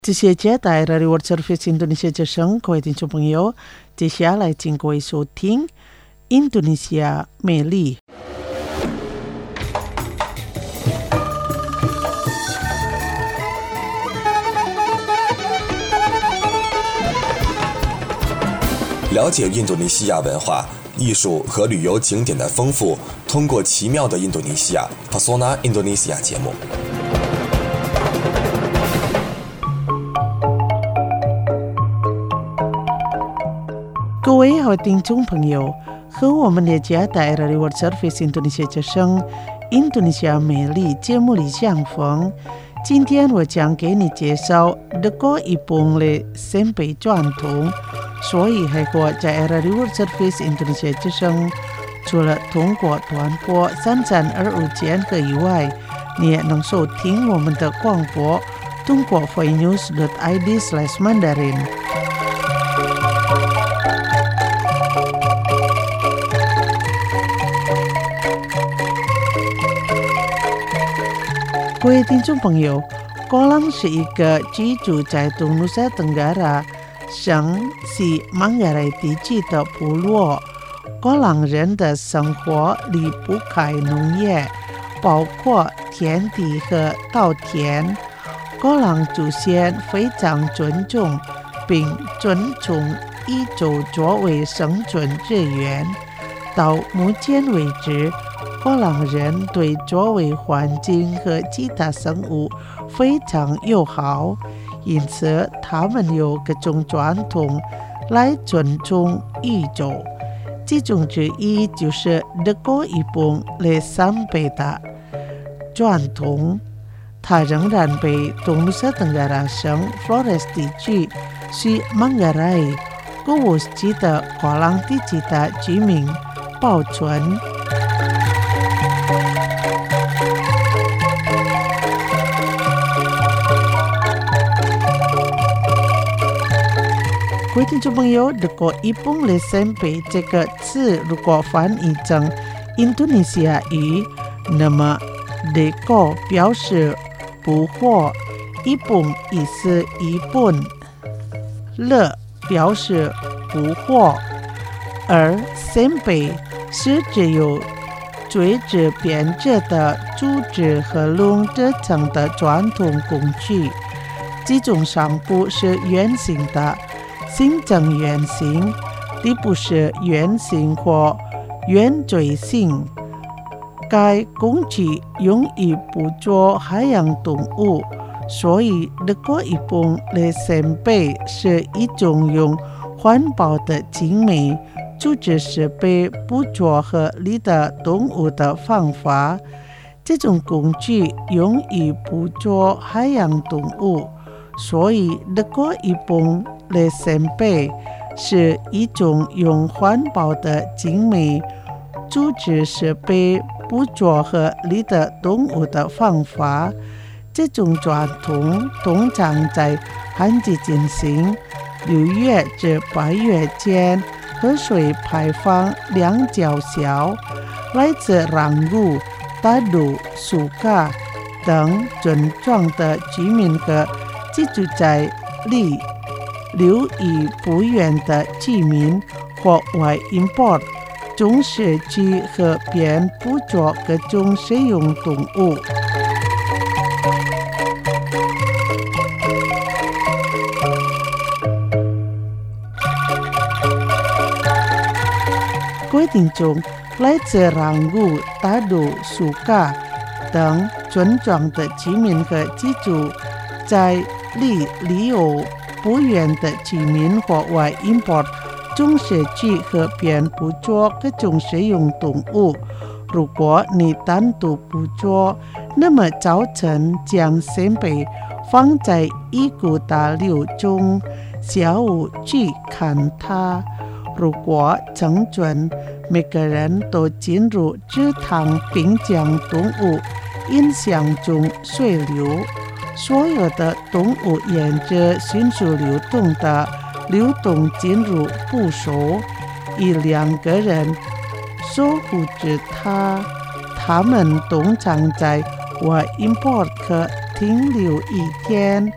这些接待了 World Service Indonesia 之声，各位听众朋友，接下来请各位收听印度尼西亚魅力。 了解印度尼西亚文化、艺术和旅游景点的丰富，通过奇妙的印度尼西亚 Pesona Indonesia 节目。 各位好听众朋友，和我们的接待了 World Service Indonesia 之声印度尼西亚美丽节目里相逢。今天我将给你介绍Deko Ipung的鲜贝传统。所以还过在 World Service Indonesia 之声，除了通过短波3325千赫以外，你也能收听我们的广播，通过 voinews.id/Mandarin。各位听众朋友，高朗是一个居住在东努沙登嘎拉省西孟加拉地区的部落。高朗人的生活离不开农业，包括田地和稻田。高朗祖先非常尊重并尊崇一族作为生存之源。到目前为止，高朗人对周围环境和其他生物非常友好，因此他们有各种传统来尊重一族，其中之一就是 Deko Ipung 的鲜贝的传统。它仍然被东努沙登嘎拉省 Flores 地区西孟加拉古乌斯基的高朗地区的居民保存。各位听众朋友，Deko Ipung的鲜贝这个字如果翻译成印度尼西亚语，那么 Deko 表示捕获，Ipung 意思一本，乐表示捕获，而鲜贝是只有垂直编织的竹子和龙制成的传统工具，其中上部是圆形的，形成圆形，底部是圆形或圆锥形。该工具用于捕捉海洋动物，所以 Deko Ipung 的鲜贝是一种用环保的精美组织设备捕捉合理的动物的方法。这种工具用于捕捉海洋动物，所以 Deko Ipung 的鲜贝是一种用环保的精美组织设备捕捉合理的动物的方法。这种传统通常在旱季进行，6月至8月间，河水排放量较小。来自朗古、大杜、苏卡等村庄的居民和居住在离6以不远的居民或外 import 中社区和边捕捉各种食用动物。各位听众，来自朗古、大杜、苏卡等村庄的居民和居住在离有不远的居民或外 import 中社区和边捕捉各种食用动物。如果你单独捕捉，那么早晨将鲜贝放在一股大流中，下午去看它。如果成群，每个人都进入池塘并将动物引向中水流，所有的动物沿着迅速流动进入捕手，1-2个人守护着它。他们通常在外 import 停留1天，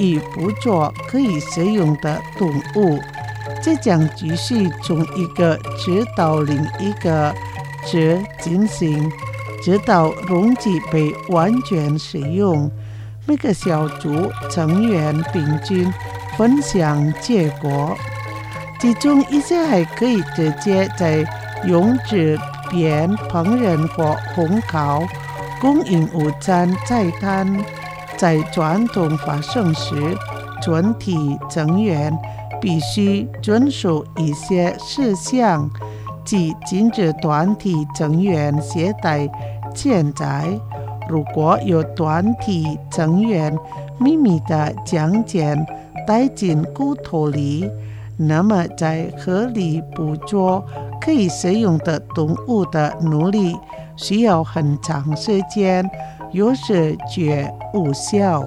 以捕捉可以食用的动物。这将继续从一个直到另一个值进行，直到溶剂被完全使用。每个小组成员平均分享结果，其中一些还可以直接在用纸边烹饪或烘烤，供应午餐菜单。在传统发生时，全体成员必须遵守一些事项，即禁止团体成员携带钱财。如果有团体成员秘密地将钱带进骨头里，那么在合理捕捉可以食用的动物的努力需要很长时间，有时绝无效。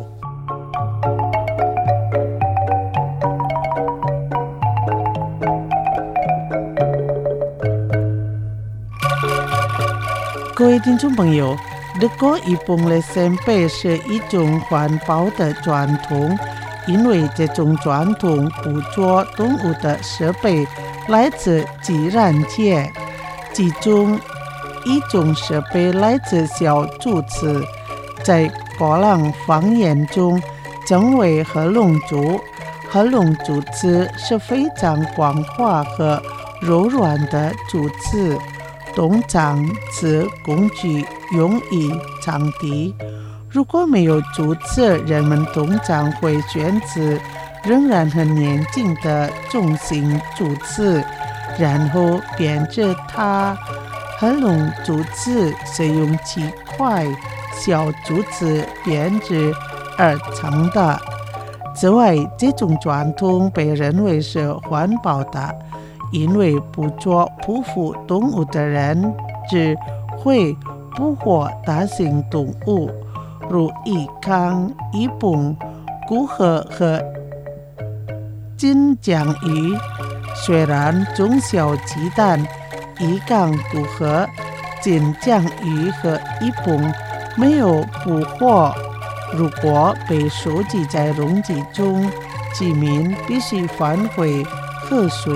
各位听众朋友，德国一般的扇贝是一种环保的传统，因为这种传统捕捉动物的设备来自自然界，其中一种设备来自小竹子，在荷兰方言中称为合龙竹。合龙竹子是非常光滑和柔软的竹子，通常此工具用于场地。如果没有竹子，人们通常会选择仍然很年轻的中型竹子，然后编织它。合龙竹子是用7块小竹子编织而成的。此外，这种传统被认为是环保的，因为捕捉匍匐动物的人只会捕获大型动物，如鱼缸、鱼蹦、骨河和金枪鱼。虽然中小鸡蛋、鱼缸、骨河、金枪鱼和鱼蹦没有捕获，如果被收集在溶剂中，居民必须返回河水。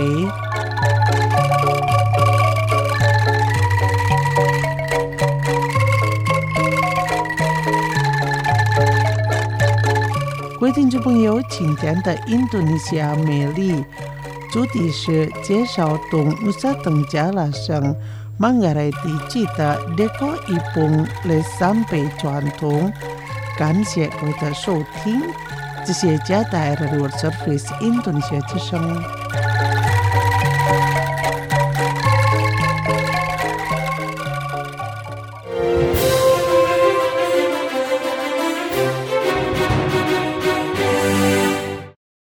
各位听众朋友，今天的印度尼西亚美丽主题是介绍东努萨登加拉省孟加拉地区的德国一般的扇贝传统。感谢各位的收听，这是加带来的 World Service 印度尼西亚之声。